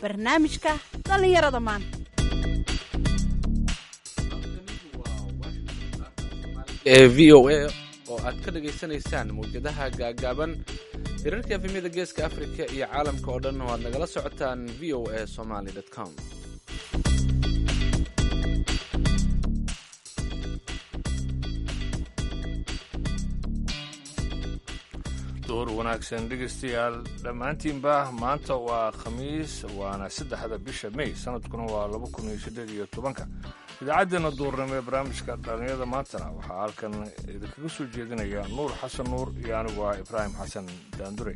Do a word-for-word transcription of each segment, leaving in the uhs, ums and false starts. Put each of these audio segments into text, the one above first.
barnaamijka dhallinyarada maanta ee v o a oo aad ka dhagaysanaysaan mawjadaha gaagaaban hirarka efemyada geeska afrika iyo caalamka oo dhan oo aad nagala socotaan v o a somaly com. duhur wanaagsan dhegaystayaal dhammaantiinba maanta waa khamiis waana saddexda bisha may sanadkuna waa laba kun iyo siddeed iyo tobanka idaacaddeena duurnimo ee barnaamijka dhallinyarada maantana waxaa halkan idinkaga soo jeedinaya nuur xasan nuur iyo anigu ah ibraahim xasan daandure.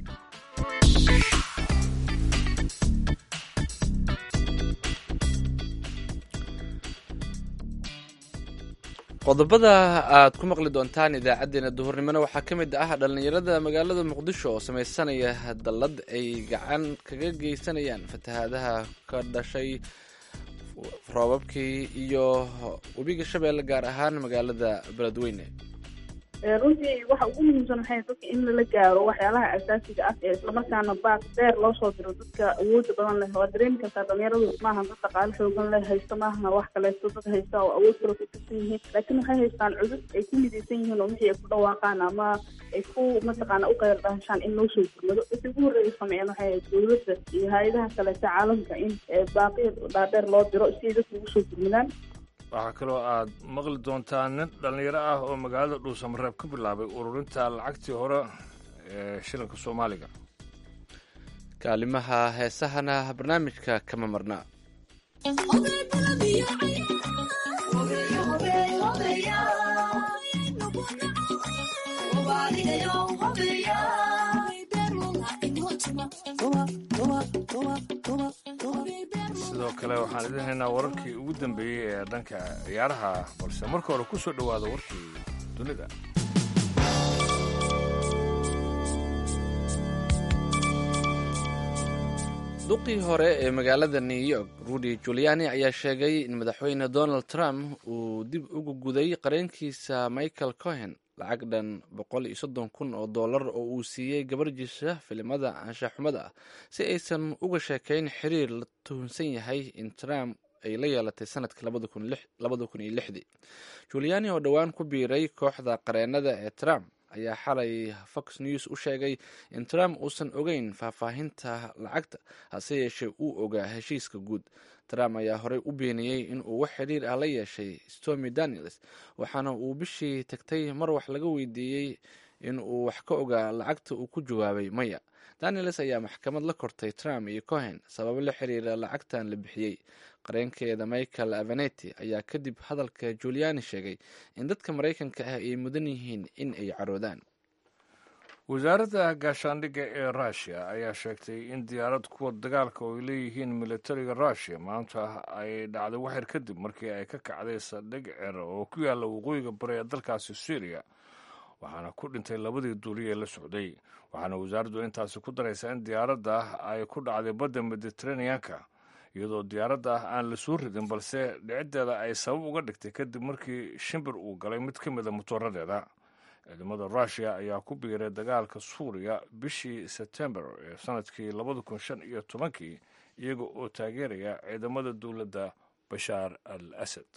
qodobada aad ku maqli doontaan idaacaddeenna duhurnimona waxaa ka mid ah dhallinyarada magaalada muqdisho oo samaysanaya dallad ay gacan kaga geysanayaan fatahaadaha ka dhashay roobabkii iyo webiga shabeelle gaar ahaan magaalada beledweyne. runtii waxa ugu muhiimsan waxay dadka in lala gaaro waxyaalaha asaasiga ah ee islamarkaana baaq dheer loo soo diro dadka awoodda badan leh waa dareemi kartaa dhalinyaradu maaha dad dhaqaale xoogan leh haysta maaha wax kaleeto dad haysta oo awood kale ku tirsan yihiin laakiin waxay haystaan cudud ay ku midaysan yihiin oo wixii ay ku dhawaaqaan ama ay ku mataqaana u qayl dhahashaan in loo soo gurmado wixii ugu horreeya sameeyaan waxay ahayd dowladda iyo hay-adaha kaleeta caalamka in baaqiya dhaadheer loo diro si ay dadka ugu soo gurmadaan. waxaa kaloo aad maqli doontaa nin dhallinyaro ah oo magaalada dhuusamareeb ka bilaabay ururinta lacagtii hore ee shilinka soomaaliga. kaalimaha heesahana barnaamijka kama marna. sidoo kale waxaan idin haynaa wararkii ugu dambeeyey ee dhanka ciyaaraha balse marka hore ku soo dhowaada warkii dunida. duqii hore ee magaalada new york rudy juliani ayaa sheegay in madaxweyne donald trump uu dib uga guday qareenkiisa michael cohen lacag dhan boqol iyo soddon kun oo dollar oo uu siiyey gabarjiisa filimada anshaxumada ah si aysan uga sheekayn xiriir la tuhunsan yahay in trump ay la yeelatay sanadka labada kun iyo lixdii. juliani oo dhowaan ku biiray kooxda qareennada ee trump ayaa xalay fox news u sheegay in trump uusan ogeyn faahfaahinta lacagta hase yeeshee uu ogaa heshiiska guud. trump ayaa horey u beeniyey in uu wax xidhiir ah la yeeshay stormy daniels waxaana uu bishii tagtay mar wax laga weydiiyey in uu wax ka ogaa lacagta uu ku jawaabay maya. daniels ayaa maxkamad la kortay trump iyo cohen sababo la xiriira lacagtan la bixiyey. qareenkeeda michael avanetti ayaa kadib hadalka juliani sheegay in dadka maraykanka ah ay mudan yihiin in ay caroodaan. wasaaradda gaashaandhigga ee rushia ayaa sheegtay in diyaarad kuwa dagaalka oo ay leeyihiin militariga rushia maanta ay dhacday waxyar kadib markii ay ka kacday saldhig cer oo ku yaalla waqooyiga bari ee dalkaasi syriya waxaana ku dhintay labadii duuliye ee la socday. waxaana wasaaraddu intaasi ku daraysaa in diyaaradda ay ku dhacday badda mediteraneanka iyadoo diyaaradda ah aan la soo ridin balse dhiciddeeda ay sabab uga dhigtay kadib markii shimbir uu galay mid ka mida motooradeeda. ciidamada rushia ayaa ku biiray dagaalka suuriya bishii sebtembar ee sanadkii labada kun shan iyo tobankii iyaga oo taageeraya ciidamada dowladda bashaar al asad.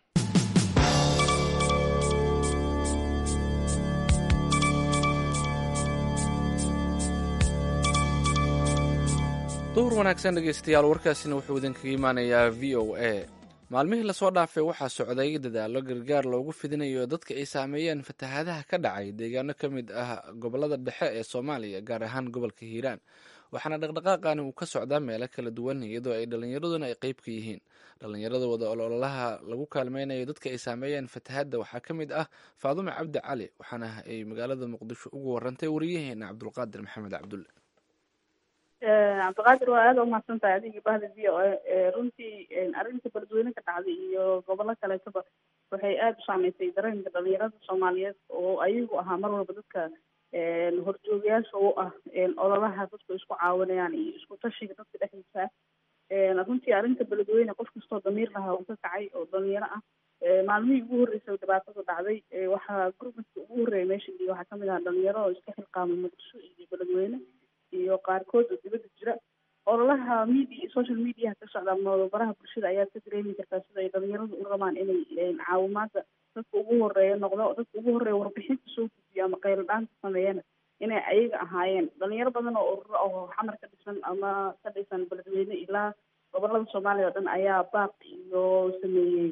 duhur wanaagsan dhegaystayaal warkaasina wuxuu idinkaga imaanayaa v o a. maalmihii lasoo dhaafay waxaa socday dadaallo gargaar loogu fidinayo dadka ay saameeyeen fatahaadaha ka dhacay deegaano ka mid ah gobolada dhexe ee soomaaliya gaar ahaan gobolka hiiraan. waxaana dhaqdhaqaaqani uu ka socdaa meelo kala duwan iyadoo ay dhallinyaraduna ay qayb ka yihiin. dhallinyarada wada ololaha lagu kaalmeynayo dadka ay saameeyeen fatahaadda waxaa ka mid ah faadume cabdi cali waxaana ay magaalada muqdisho ugu warantay wariyaheena cabdulqaadir maxamed cabdulle. cabdiqaadir waa aada umahadsan tahay adigii bahda v o a. runtii arrinta beledweyne ka dhacday iyo gobollo kaleetaba waxay aada u saameysay dareenka dhalinyarada soomaaliyeed oo ayagu ahaa mar walba dadka horjoogayaasha u ah ololaha dadku isku caawinayaan iyo isku tashiga dadka dhexdiisa. runtii arrinta beledweyne qof kastoo damiir lahaa uu ka kacay oo dhalinyaro ah. maalmihii ugu horreysay dhibaatada dhacday waxaa gurmadka ugu horreeya meesha iyo waxaa kamid ahaa dhalinyaro oo iska xilqaamay muqdisho iyo beledweyne iyo qaarkood oo dibadda jira ololaha media social mediaha ka socda mabaraha bulshada ayaa ka dareemi kartaa sida ay dhalinyaradu u rabaan inay caawimaada dadka ugu horeeya noqdo dadka ugu horeeya warbixinta soo gudbiya ama qaylo dhaanta sameeyana inay ayaga ahaayeen dhalinyaro badan oo ururo oo xamar ka dhisan ama ka dhisan beledweyne ilaa gobolada soomaaliya oo dhan ayaa baaq iyo sameeyey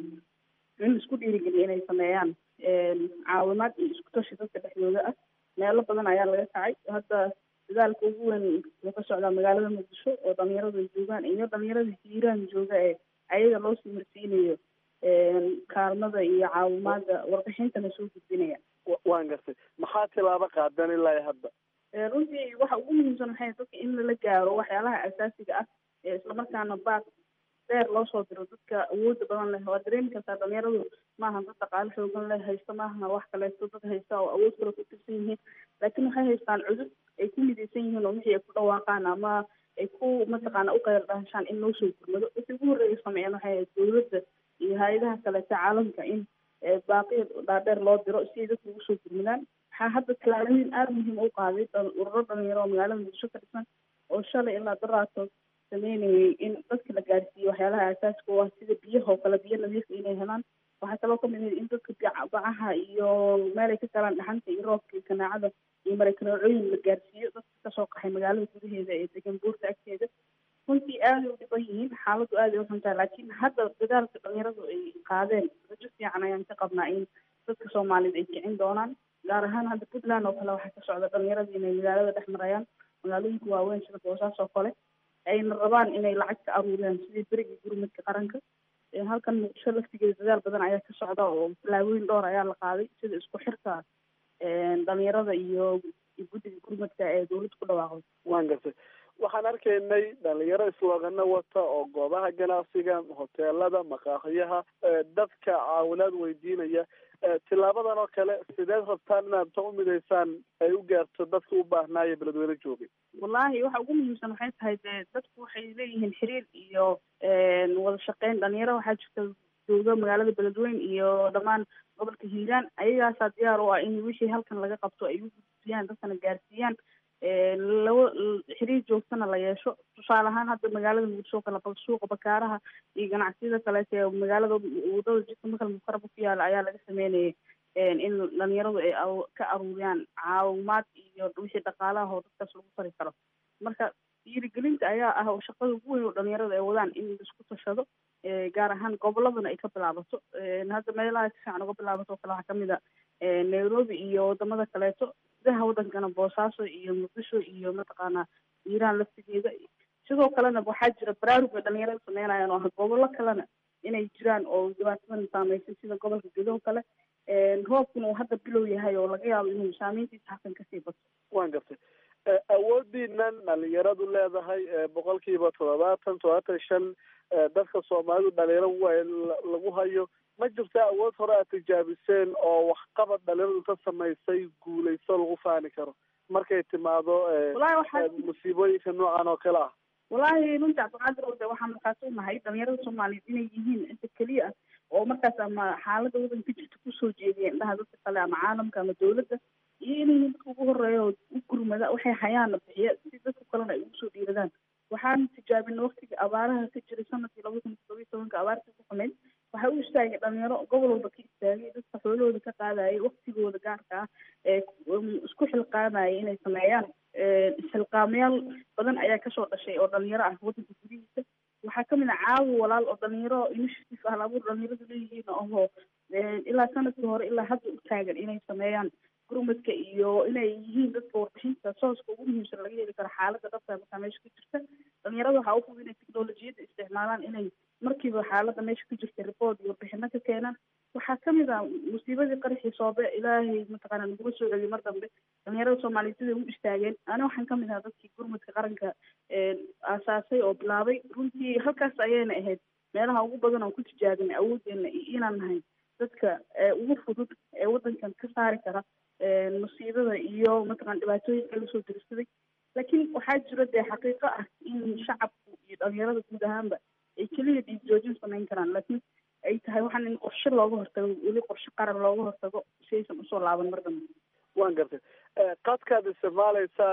in isku dhiirigeliya inay sameeyaan caawimaad iyo isku tashi dadka dhexdooda ah meelo badan ayaa laga kacay hadda dadaalka ugu weyn wuxuu ka socdaa magaalada muqdisho oo dhalinyaradu ay joogaan iyo dhalinyarada hiiraan jooga ee ayaga loo sii marsiinayo kaalmada iyo caawimaada warbixintana soo gudbinaya. waan gartay maxaa tilaabo qaadan ilaa hadda? runtii waxa ugu muhiimsan waxay dadka in lala gaaro waxyaalaha asaasiga ah ee islamarkaana baaq deer loo soo diro dadka awooda badan leh waa dareemi kartaa dhalinyaradu maaha dad dhaqaale xoogan leh haysta maaha wax kaleeto dad haysta oo awood kale ku tirsan yihiin laakiin waxay haystaan cudud ay ku midaysan yihiin oo wixii ay ku dhawaaqaan ama ay ku mataqaana u qayl dhahashaan in loo soo gurmado wixii ugu horreeya sameeyaan waxay ahayd dowladda iyo hay-adaha kaleeta caalamka in baaqiya dhaadheer loo diro si ay dadka ugu soo gurmadaan waxaa hadda tallaabooyin aada muhiim u qaaday ururo dhalinyaro oo magaalada muqdisho ka dhisan oo shalay ilaa daraato sameynayay in dadka la gaarsiiyo waxyaalaha aasaaska u ah sida biyaha oo kale biyo nadiifa inay helaan waxaa kaloo kamid ah in dadka bacaha iyo meelay ka galaan dhaxanta iyo roobka iyo kanaacada iyo mareykaneecooyin la gaarsiiyo dadka kasoo qaxay magaalada gudaheeda ee degan buurta agteeda runtii aaday u dhiban yihiin xaaladdu aaday u xuntaa laakiin hadda dadaalka dhalinyaradu ay qaadeen rajo fiican ayaan ka qabnaa in dadka soomaaliyed ay kicin doonaan gaar ahaan hadda puntland oo kale waxaa ka socda dhalinyarada inay magaalada dhex marayaan magaalooyinka waaweyn sida boosaas oo kale ayna rabaan inay lacag ka aruuriyaan sidii berigii gurmadka qaranka halkan muqdisho laftigeeda dadaal badan ayaa ka socda oo tallaabooyin dhowr ayaa la qaaday sida isku xirka dhalinyarada iyo guddiga gurmadka ee dowladda ku dhawaaqday. waan gartay waxaan arkaynay dhalinyaro islogano wata oo goobaha ganacsiga hoteelada maqaaxiyaha dadka caawinaad weydiinaya tilaabadan oo kale sideed rabtaan inaad ta u midaysaan ay u gaarto dadka u baahnaayo beledweyne joogay? wallaahi waxa ugu muhiimsan waxay tahay dee dadku waxay leeyihiin xiriir iyo wada shaqeyn dhalinyaro waxaa jirta jooga magaalada beledweyne iyo dhammaan gobolka hiiraan ayagaasaa diyaar u ah in wixii halkan laga qabto ay u gudbiyaan dadkana gaarsiiyaan laba xiriir joogtana la yeesho tusaale ahaan hadda magaalada muqdisho kale bal suuqa bakaaraha iyo ganacsiyada kaleeta ee magaalada wadada jidka makal mukaraba ku yaala ayaa laga sameynayay in dhalinyaradu ay ka aruuriyaan caawimaad iyo wixii dhaqaalaha oo dadkaas lagu fari karo marka dhiirigelinta ayaa ah shaqada ugu weyn oo dhalinyarada ay wadaan in laisku tashado gaar ahaan goboladana ay ka bilaabato hadda meelaha si fiican uga bilaabato oo kale waxaa kamid a nairobi iyo wadamada kaleeto gudaha wadankana boosaaso iyo muqdisho iyo mataqaana hiiraan laftigeeda sidoo kalena waxaa jira baraarug ay dhalinyarada sameynayaan oo ah gobollo kalena inay jiraan oo dhibaatadan saameysay sida gobolka gedo kale roobkuna uu hadda bilow yahay oo laga yaabo inuu saameyntiisa halkan kasii bato. waan gartay awoodiinan dhalinyaradu leedahay boqolkiiba toddobaatan toddobaatan shan dadka soomaalidu dhalinyaro lagu hayo ma jirta awood hore aad tijaabiseen oo waxqabad dhalinyaradu ka samaysay guulayso lagu faani karo markay timaado musiibooyinka noocan oo kale ah? wallaahi runtii cabdiqaadir ode waxaan markaasi unahay dhalinyarada soomaaliyeed inay yihiin inta keliya ah oo markaas ama xaalada wadanka jirta kusoo jeediya indhaha dadka kale ama caalamka ama dowladda iyo inay dadka ugu horeeya oo u gurmada waxay hayaana bixiya si dadka kalena ay ugu soo dhiiradaan. waxaan tijaabina waktiga abaaraha ka jiray sanadkii laba kun todoba iyo tobanka abaartii ku xumeyd waxay u istaagay dhalinyaro gobol walba ka istaagay dadka xoolahooda ka qaadayay waktigooda gaarka ah ee isku xilqaamayay inay sameeyaan isxilqaamayaal badan ayaa kasoo dhashay oo dhalinyaro ah wadanka gudihiisa waxaa kamid ah caawi walaal oo dhalinyaro initiative ah abuur dhalinyaradu leeyihiin oo ilaa sanadkii hore ilaa hadda u taagan inay sameeyaan gurmadka iyo inay yihiin dadka warbixinta sooska ugu muhiimsan laga heli karo xaalada dhabta markaa meesha ka jirta dhalinyarada waxaa u fudud inay teknolojiyadda isticmaalaan inay markiiba xaalada meesha ka jirta report iyo warbixino ka keenaan waxaa kamid ah musiibadii qaraxii soobe ilaahay mataqaana nagula soo celiyay mar dambe dhalinyarada soomaaliyeed siday u istaageen ani waxaan kamid ahaa dadkii gurmadka qaranka aasaasay oo bilaabay runtii halkaas ayayna ahayd meelaha ugu badan oo ku tijaabinay awoodeena iyo inaan nahay dadka ugu fudud ee wadankan ka saari kara musiibada iyo mataqana dhibaatooyinka lasoo dirsaday laakiin waxaa jira dee xaqiiqo ah in shacabku iyo dhalinyarada guud ahaanba ay keliya dhiig joojin samayn karaan laakiin ay tahay waxaan in qorshe looga hortago weli qorshe qaran looga hortago si aysan usoo laaban mar dambe. waan gartay qadkaad isticmaalaysaan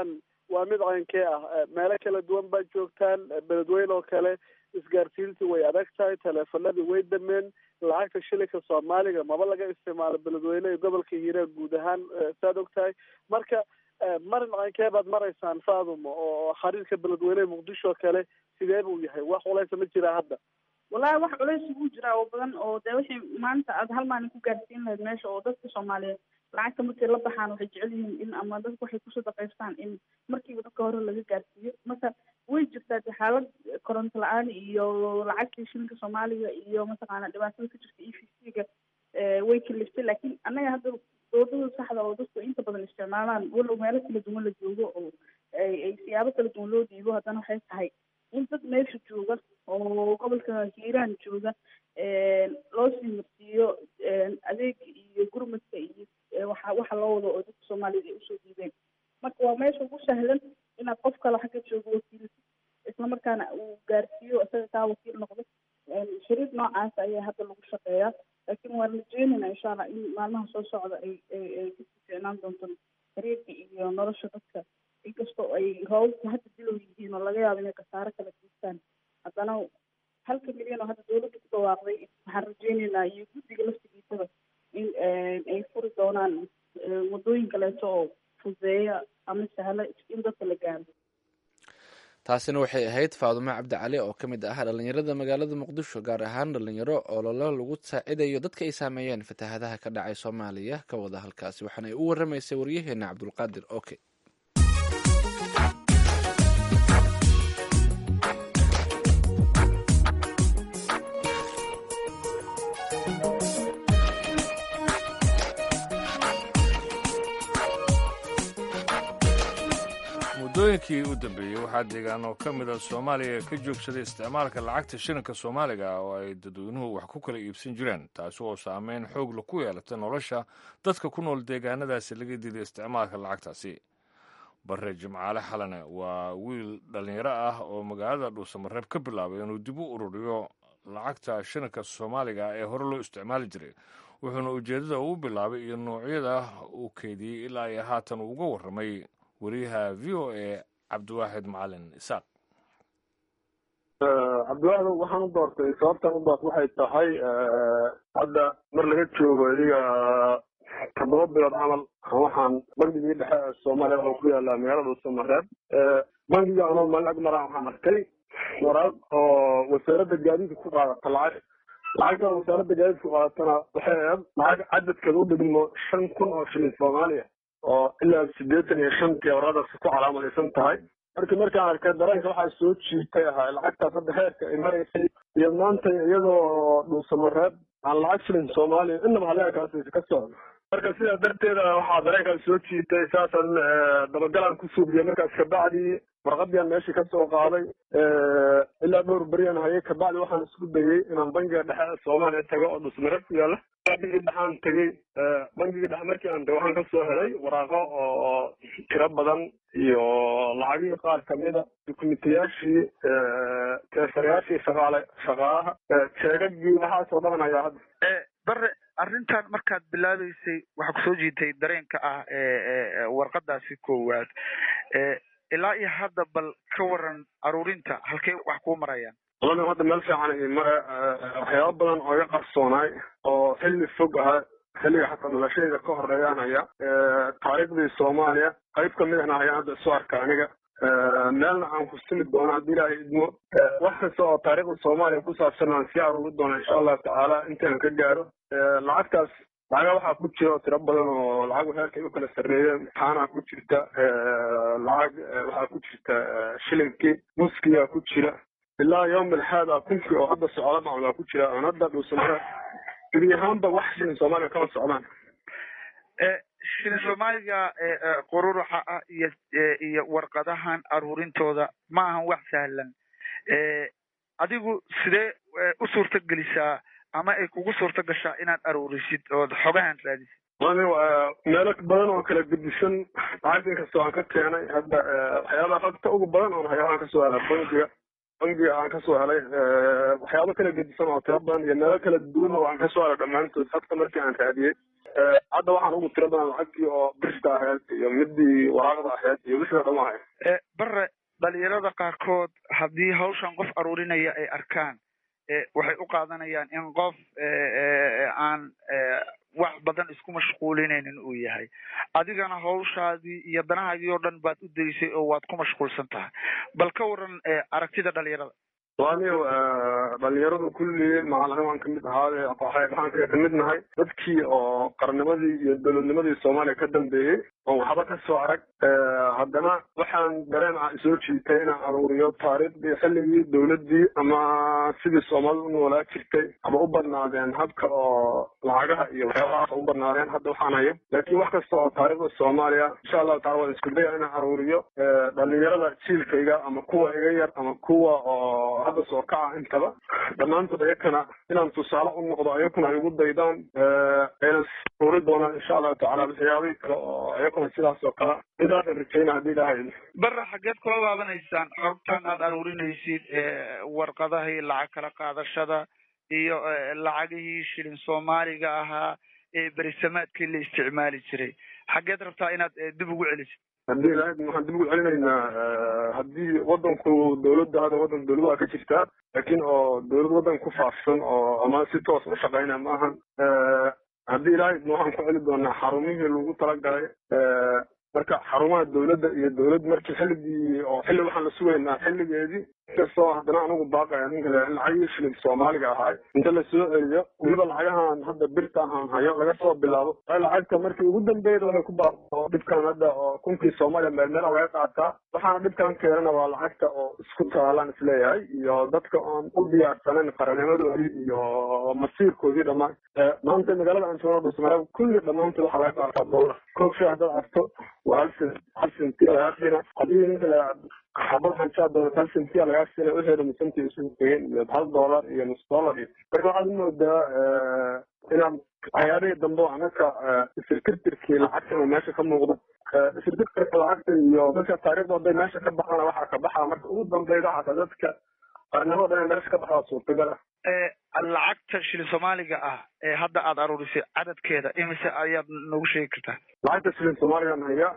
waa mid caynkee ah meelo kala duwan baa joogtaan beledweyne oo kale isgaarsiintii way adag tahay teleefanadii way dameen lacagta shilinka soomaaliga maba laga isticmaalo beledweyne iyo gobolka hiiraan guud ahaan saad og tahay marka marin caynkee baad maraysaan faadumo oo xariirka beledweyne muqdisho kale sidee buu yahay wax culaysa ma jiraa hadda wallahi wax culays ugu jiraa oo badan oo dee wixii maanta aad hal maalin ku gaarsiin lahayd meesha oo dadka soomaaliyeed lacagta markay la baxaan waxay jecel yihiin in ama dadku waxay ku sadaqaystaan in markiiba dadka hore laga gaarsiiyo marka way jirtaa de xaalad koronto la-aan iyo lacagtii shilinka soomaaliga iyo mataqaana dhibaatada ka jirta e v c-ga way kaliftay laakiin annaga hadda doodada saxda oo dadku inta badan isticmaalaan walow meelo kala duwan la joogo oo ay siyaabo kala duwan loo dhiibo haddana waxay tahay in dad meesha jooga oo gobolka hiiraan jooga loo sii marsiiyo adeeg iyo gurmadka iyo waxa waxa loo wado oo dadka soomaalida ay usoo diideen marka waa meesha ugu sahlan inaad qof kale xagga joogo wakiil islamarkaana uu gaarsiiyo isaga kaa wakiil noqdo shariid noocaas ayaa hadda lagu shaqeeyaa laakiin waan rajeynayna insha allah in maalmaha soo socda ay ay kasii ficnaan doonto xiriirka iyo nolosha dadka inkastoo ay roobabka hadda dilow yihiin oo laga yaabo inay khasaaro kala geystaan haddana halka milyan oo hadda dawladda ku dhawaaqday waxaan rajeynaynaa iyo guddiga laftigiisaba in ay furi doonaan wadooyin kaleeto oo fududeeya ama sahla in dadka la gaaro taasina waxay ahayd faadumo cabdi cali oo ka mid ah dhalinyarada magaalada muqdisho gaar ahaan dhalinyaro ololo lagu saacidayo dadka ay saameeyeen fatahaadaha ka dhacay soomaaliya ka wada halkaasi waxaana ay u waramaysay waryaheena cabdulqaadir oke muddooyinkii u dambeeyey waxaa deegaan oo ka mid a soomaaliya ka joogsaday isticmaalka lacagta shilinka soomaaliga oo ay dadweynuhu wax ku kala iibsan jireen taasi oo saameyn xoogla ku yeelatay nolosha dadka ku nool deegaanadaasi laga diiday isticmaalka lacagtaasi bare jimcaale xalane waa wiil dhallinyaro ah oo magaalada dhuusamareeb ka bilaabay inuu dib u ururiyo lacagta shilinka soomaaliga ee hore loo isticmaali jiray wuxuuna ujeeddada uu bilaabay iyo noocyada uu keydiyey ilaa ay haatan uga warramay wariyaha v o a cabdiwaaxid macalin isaaq cabdiwaaxid waxaan u doortay sababtan u doortay waxay tahay hadda mar laga joogo idiga toddoba bilood camal waxaan bangigii dhexe ee soomaaliya oo ku yaala magaalada dhuusamareeb bangiga anoo maalin ag maraan waxaan arkay waraaq oo wasaaradda gaadiidka ku qaadata lacag lacagtan wasaaradda gaadiidka ku qaadatana waxay ahayd lacag cadadkeeda u dhigmo shan kun oo shilin soomaaliya oo ilaa siddeetan iyo shantii waradaasi ku calaamadaysan tahay markii markaan arkay dareenka waxaa soo jiitay ahaa lacagtaas hadda heerka ay maraysay iyo maanta iyadoo dhuusamareeb aan lacag shilin soomaaliya inaba haleekaasi ka socdo marka sidaa darteeda waxaa dareenkaas soo jiitay saasaan dabagalaan ku suubiyey markaas kabacdii warqadian meeshii ka soo qaaday ilaa dhowr beriyan hayay kabacdi waxaan isku dayey inaan bangiga dhexe ee soomaaliya tago oo dhuusamareeb ku yaala bangigii dhexaan tegey bangigii dhexe markii aan tago waxaan kasoo helay waraaqo oo tiro badan iyo lacagihii qaar kamida dukumentiyaashii teesarayaashii shaqaale shaqaalaha sheegagii waxaasoo dhan ayaa hadda bare arrintan markaad bilaabeysay waxaa kusoo jiitay dareenka ah ee warqadaasi koowaad ilaa iyo hadda bal ka waran aruurinta halkay wax kuu marayaan walahi hadda meel fiican mare waxyaaba badan oo iga qarsoonaay oo xilli fog ah xilliga xataa noloshayda ka horeeyaan haya taariikhdii soomaaliya qayb kamid ahna hayaan hadda isu arka aniga meelna aan ku simi doono haddii ilaahay idmo wax kasta oo taariikhda soomaaliya ku saabsan aan sii aruuri doono insha allahu tacaala intaan ka gaaro lacagtaas lacaga waxaa ku jira oo tiro badan oo lacagu heerkay u kala sarreeyeen imtixaanaa ku jirta lacag waxaa ku jirta shilinkii muskiyaa ku jira ilaa yawm alxaad ah kunkii oo hadda socda maclumaa ku jira aan hadda dhuusamara gebi ahaanba wax shilin soomaaliya kama socdaan shilin soomaaliga qururuxa ah iyo iyo warqadahan aruurintooda ma ahan wax sahlan adigu sidee u suurta gelisaa ama ay kugu suurta gashaa inaad aruurisid ood xogahan raadisid wani waa meelo badan oo kala gedisan lacag inkastoo aan ka keenay hadda waxyaabaha xogta ugu badan oon hayo aan kasoo helay bangiga bangiga aan kasoo helay waxyaaba kala gedisan oo tiro badan iyo meelo kala duwan oo aan kasoo helay dhammaantood xogta markii aan raadiyey hadda waxaan ugu tira badan lacagtii oo birta ahayd iyo midii waraaqda ahayd iyo wixii dhan ahayd bare dhalinyarada qaarkood haddii hawshan qof aruurinaya ay arkaan waxay u qaadanayaan in qof aan wax badan isku mashquulinaynin uu yahay adigana hawshaadii iyo danahaagii oo dhan baad u daysay oo waad ku mashquulsan tahay bal ka waran aragtida dhalinyarada waaniyo dhalinyaradu kulli macalin waan kamid ahaade waxaan ka kamid nahay dadkii oo qarnimadii iyo dowladnimadii soomaaliya ka dambeeyey oo waxba ka soo arag haddana waxaan dareen ah isoo jiitay inaan aruuriyo taariikhdii xilligii dowladdii ama sidii soomaalida u noolaa jirtay ama u badnaadeen habka oo lacagaha iyo waxyaabahaas u badnaadeen hadda waxaan hayo laakiin wax kasta oo taariikhda soomaaliya insha allahu tacala waan isku daya inaan aruuriyo dhalinyarada jiilkayga ama kuwa iga yar ama kuwa oo hadda soo kaca intaba dhammaantood ayakana inaan tusaale u noqdo ayakuna ay ugu daydaan ayna aruuri doonaan insha allahu tacala waxyaabihii kale oo ayakuna sidaas oo kale inaadan rajayna haddii ilahay bare xageed kula laabanaysaan xogtan aad aruurinaysid warqadahii lacag kala qaadashada iyo lacagihii shilin soomaaliga ahaa ee berisamaadkii la isticmaali jiray xageed rabtaa inaad dib ugu celisid haddii ilahay waxaan dib ugu celinaynaa haddii wadanku dowladda hadda wadan dowladaha ka jirtaa laakiin oo dowlad wadan ku faafsan oo ama si toos u shaqaynaya ma ahan haddii ilahay waxaan ku celi doonaa xarumihii lagu talagalay marka xarumaha dowladda iyo dowlad markii xilligii oo xilli waxaan la sugaynaa xilligeedii inkastoo haddana anigu baaqaya ninka lacagii shilin soomaaliga ahaa inta la soo celiyo weliba lacagahan hadda birtaan aan hayo laga soo bilaabo lacagta markii ugu dambeeyda waxay ku baaqo dhibkan hadda oo kunkii soomaaliya meel meel laga qaataa waxaana dhibkan keenana waa lacagta oo isku taalaan isleeyahay iyo dadka oon u diyaarsanayn qaranimadoodii iyo masiirkoodii dhammaan maanta magaalada aan joogno dhusmareeb kulli dhammaantood waxaa laga qaataa doolar koobshay haddaad arto waa hal sen hal sentiya lagaa siina haddii ninka xabad hanjaa doonata hal sentiya lagaa siina wixeeda misantii isugu tegeen iyo hal doolar iyo nus doolar iyo marka waxaad umoodaa inaan waxyaabihii dambe anaka isirtirtirkii lacagtan oo meesha ka muuqdo isirtirtirka lacagta iyo dadka taariikhda hadday meesha ka baxana waxaa ka baxaa marka ugu dambeyda xataa dadka qarnimada inay meesha ka baxdaa suurtagal ah lacagta shilin soomaaliga ah ee hadda aad aruurisay cadadkeeda imise ayaad noogu sheegi kartaa lacagta shilin soomaaligan haya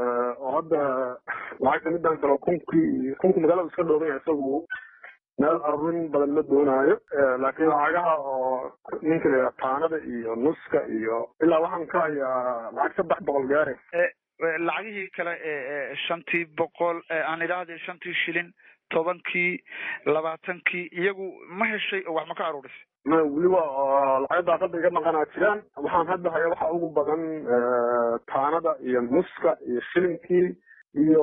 oo hadda lacagta midaan kale kunkii kunku magaalada iska dhooban yahay isagu meel aruurin badan ma doonaayo laakiin lacagaha oo ninka la taanada iyo nuska iyo ilaa waxaan ka hayaa lacag saddex boqol gaare lacagihii kale ee shantii boqol aan idhaahday shantii shilin tobankii labaatankii iyagu ma heshay oo wax ma ka aruurisay ma weliba lacag daaqada iga maqanaa jiraan waxaan hadda haya waxa ugu badan taanada iyo nuska iyo shilinkii iyo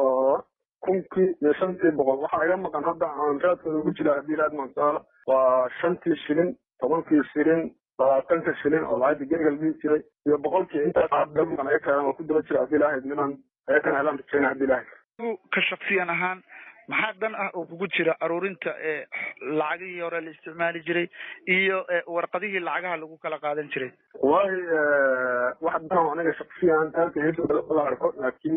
kunkii iyo shantii boqol waxaa iga maqan hadda aan raadkooda ugu jira haddii ilaad mansaala waa shantii shilin tobankii shilin labaatanka shilin oo lacagta gergal dhihi jiray iyo boqolkii intaas maqan ayaga kale waa ku daba jira haddii ilahayd midaan ayakana helaan rajayna haddii ilahayd ka shaksiyan ahaan maxaa dan ah oo kugu jira aruurinta lacagihii hore la isticmaali jiray iyo warqadihii lacagaha lagu kala qaadan jiray wallahi wax dan aniga shaksiyan aadka la arko laakiin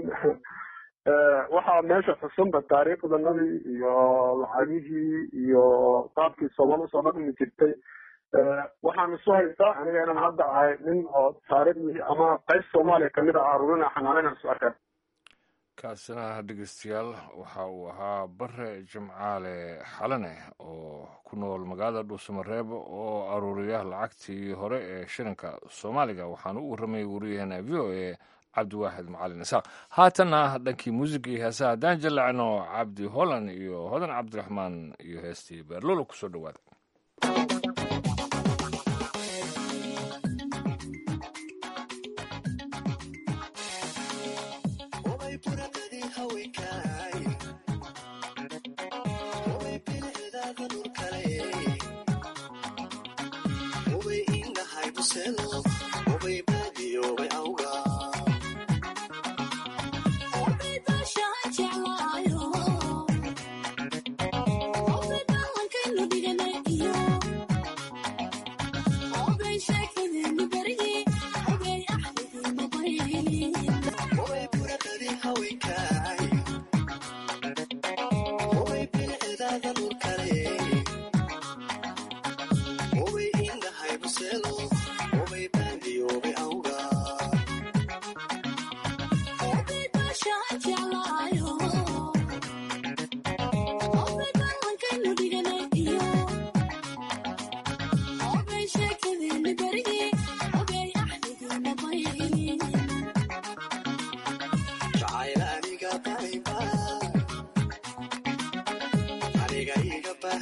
waxaa meesha xusunba taariikhdanadii iyo lacagihii iyo qaabkii soomaali usoo dhaqmi jirtay waxaan isu haystaa aniga inaan hadda ahay nin oo taariikhdii ama qayb soomaaliya kamid ah aruurina xanaanayna isu arkaan kaasina dhegeystayaal waxa uu ahaa bare jimcaale xalane oo ku nool magaalada dhuusamareeb oo aruuriya lacagtii hore ee shilinka soomaaliga waxaana u warramayay wariyaheena v o a cabdiwaaxid macalin isaaq haatanna dhankii muusiga iyo heesaha haddaan jallacno cabdi holland iyo hodan cabdiraxmaan iyo heestii beerlolo kusoo dhawaada Thank you.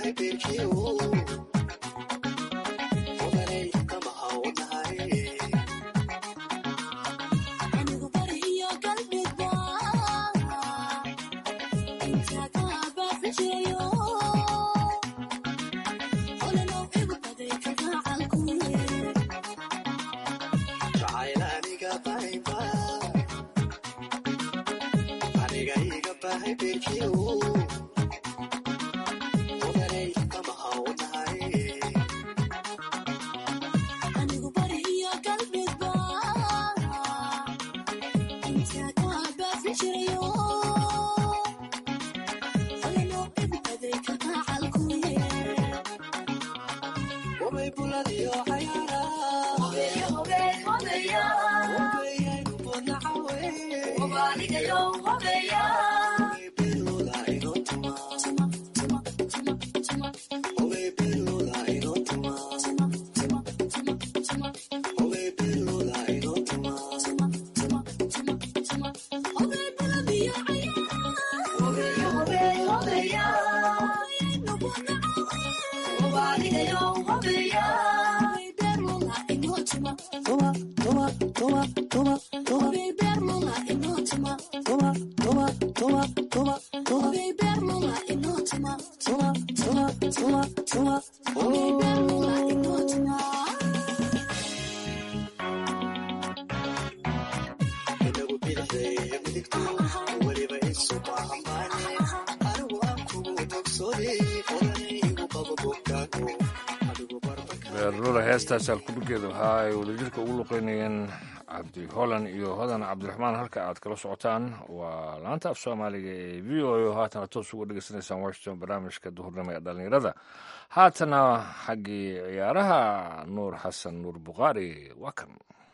beerlula heestaas alkudhigeeda waxaa ay wadajirka ugu luqeynayeen cabdi holland iyo hodan cabdiraxmaan. halka aad kala socotaan waa laanta af soomaaliga ee v o a oo haatana toos uga dhegeysanaysaan washington, barnaamijka duhurnimo ee dhallinyarada. haatana xaggii ciyaaraha, nuur xasan nuur bukhaari waa kan.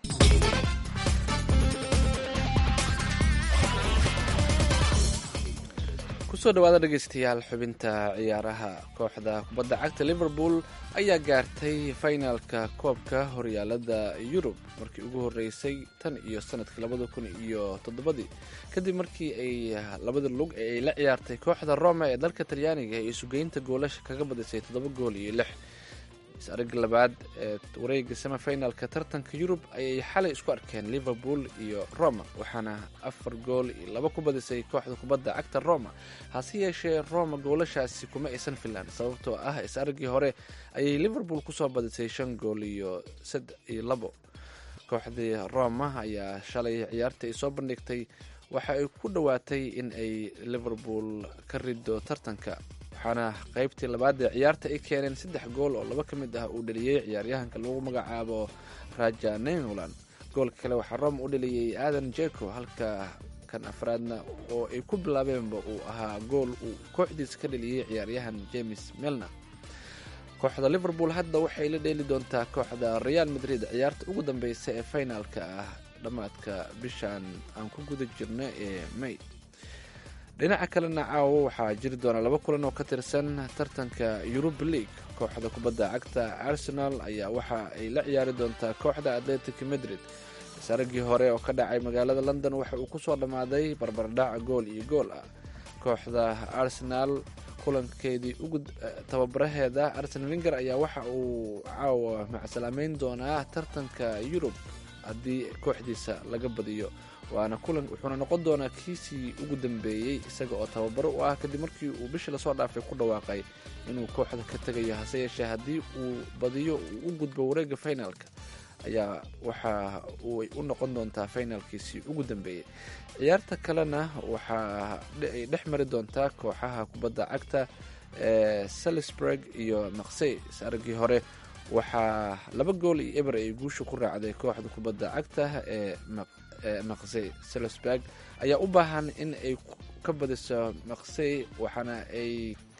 kusoo dhawaada dhegeystayaal xubinta ciyaaraha. kooxda kubadda cagta liverpool ayaa gaartay finalka koobka horyaalada yurub markii ugu horeysay tan iyo sanadkii labada kun iyo toddobadii, kadib markii ay labada lug ee ay la ciyaartay kooxda roma ee dalka talyaaniga ay isugeynta goolasha kaga badisay toddoba gool iyo lix. is-aragga labaad ee wareega semifinalka tartanka yurub ayay xalay isku arkeen liverpool iyo roma, waxaana afar gool iyo laba ku badisay kooxda kubadda cagta roma. hase yeeshee roma goolashaasi kuma aysan filan, sababtoo ah is-araggii hore ayay liverpool kusoo badisay shan gool iyo saddex iyo labo. kooxdii roma ayaa shalay ciyaarta ay soo bandhigtay waxa ay ku dhowaatay in ay liverpool ka rido tartanka, waxaana qaybtii labaad ee ciyaarta ay keeneen saddex gool oo laba ka mid ah uu dhaliyey ciyaaryahanka lagu magacaabo raja nenolan. goolka kale waxaa roma u dhaliyey aadan jeko, halka kan afraadna oo ay ku bilaabeenba uu ahaa gool uu kooxdiisa ka dhaliyey ciyaaryahan james milner. kooxda liverpool hadda waxay la dheeli doontaa kooxda real madrid ciyaarta ugu dambeysa ee finalka ah dhammaadka bishan aan ku guda jirno ee may. dhinaca kalena caawo waxaa jiri doona laba kulan oo ka tirsan tartanka Europa League. kooxda kubadda cagta Arsenal ayaa waxa ay la ciyaari doontaa kooxda Athletic Madrid. saragii hore oo ka dhacay magaalada London waxa uu ku soo dhamaaday barbardhac gool iyo gool ah. kooxda Arsenal kulankeedii ugu tababaraheeda Arsene Wenger ayaa waxa uu caawa macsalaameyn doonaa tartanka Europe haddii kooxdiisa laga badiyo, waana kulan wuxuuna noqon doonaa kiisii ugu dambeeyey isaga oo tababaro u ah kadib markii uu bishii lasoo dhaafay ku dhawaaqay inuu kooxda ka tegayo. hase yeeshee haddii uu badiyo uu u gudbo wareega finalka ayaa waxa uu u noqon doontaa finalkiisii ugu dambeeyey. ciyaarta kalena waxaa ay dhex mari doontaa kooxaha kubadda cagta ee Salisbury iyo Marseille. saragii hore waxaa laba gool iyo eber ay guusha ku raacday kooxda kubadda cagta ee Marseille. Salisbury ayaa u baahan in ay ka badiso Marseille, waxaana ay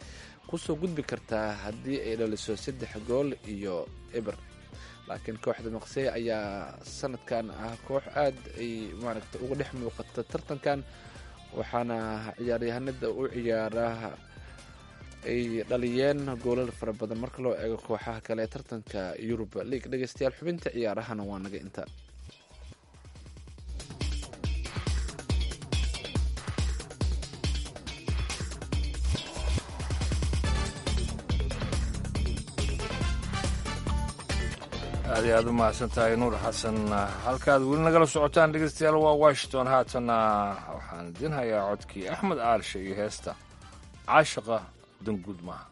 kusoo gudbi kartaa haddii ay dhaliso saddex gool iyo eber. laakiin kooxda Marseille ayaa sanadkan ah koox aad ay maaragta uga dhex muuqata tartankan, waxaana ciyaaryahanada u ciyaara ay dhaliyeen goolal fara badan marka loo eego kooxaha kale ee tartanka Europa League. dhegeystayaal xubinta ciyaarahana waa naga inta. aad iyo aad u mahadsan tahay nuur xasan. halkaad weli nagala socotaan dhegeystayaal waa washington. haatanna waxaan idin hayaa codkii axmed aarshe iyo heesta caashaqa danguud maaha.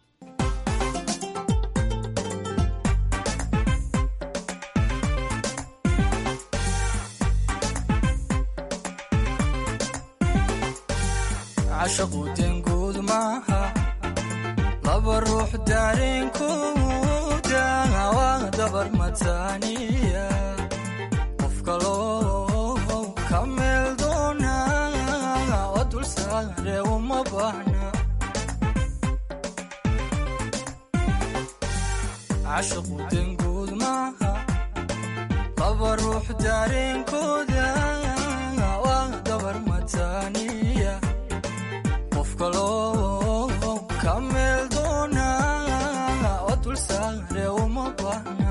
caashaqu danguud maaha laba ruux daareenkooda waa dabar mataaniya qof kaloo ka meel doona oo dul saare uma baahna. caashaqu danguud maaha laba ruux daareenkooda waa dabar mataaniya qof kaloo ka meel doona oo dul saare uma baahna.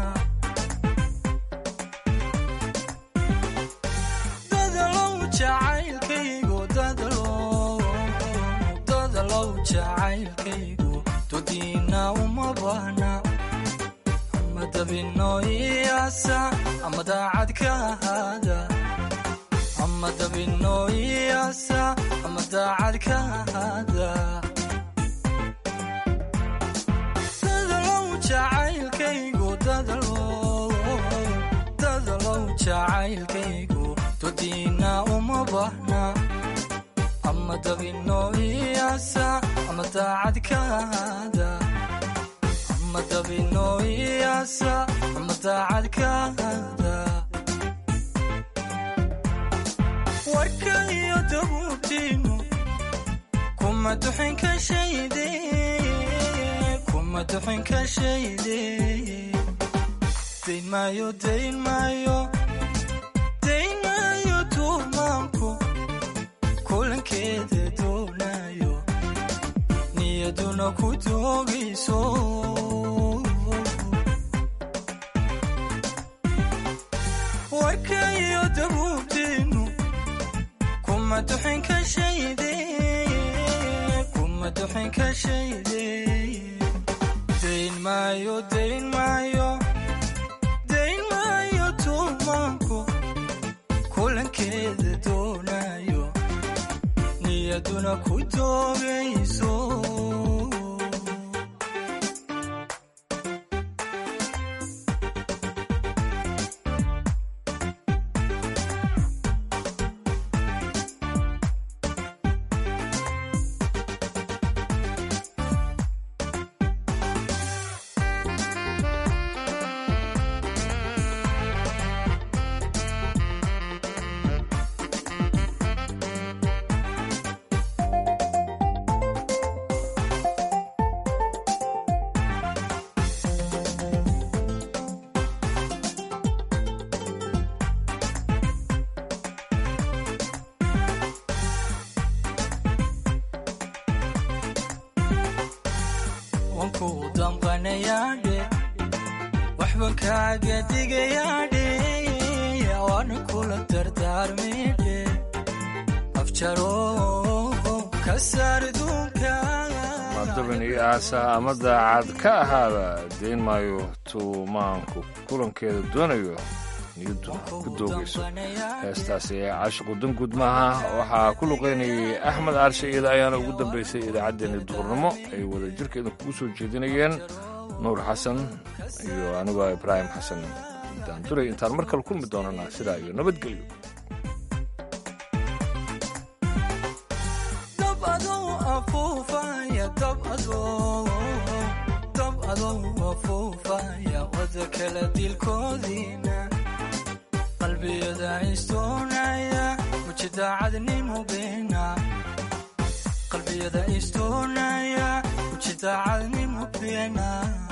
dadalow jacaylkaygu dadalow dadalow jacaylkaygu dodiina uma baahna. ama dabino iyaasa ama daacad ka ahaada ama dabino iyaasa ama daacad ka ahaada. dadalow jacaylkaygu dadalow dadalow jacaylkaygu dodiina uma baahna. ama dabino iyaasa ama daacad ka ahaada ama dabino iyaasa ama daacad ka ahaada. warka iyo dabuubtiinu kuma duxin ka shayde kuma duxin ka shayde. dayn maayo dayn maayo dayn maayo tuumaanku kulankeeda doonayo niyaduna ku doogayso. warka iyo dabuubtiinu kuma duxin ka shayde kuma duxin ka shayde. dayn maayo dayn maayo dayn maayo tuumaanku kulankeeda doonayo niyaduna ku doogayso. wanku damqanayaadhe waxban kaaga digayaadhe waana kula dardaarmidhe afjaro ka saar duunka. madaban iyo aasa ama daacad ka ahaada dayn maayo tuumaanku kulankeeda doonayo niyaduna ku doogayso. heestaasi ee caashaqu danguud maaha waxaa ku luqaynayay axmed aarshe iyada ayaana ugu dambaysay idaacaddeenii duhurnimo ay wada jirka idin kugu soo jeedinayeen nuur xasan iyo anigoo ibraahim xasan daanduray. intaan mar kale kulmi doonana sidaa iyo nabadgelyo. dab adoo afuufaya dab adoo dab adoo afuufaya wada kala dilkoodiina qalbiyada istoonaya ujidaacadnimo beena qalbiyada istoonaya ujidaacadnimo beena.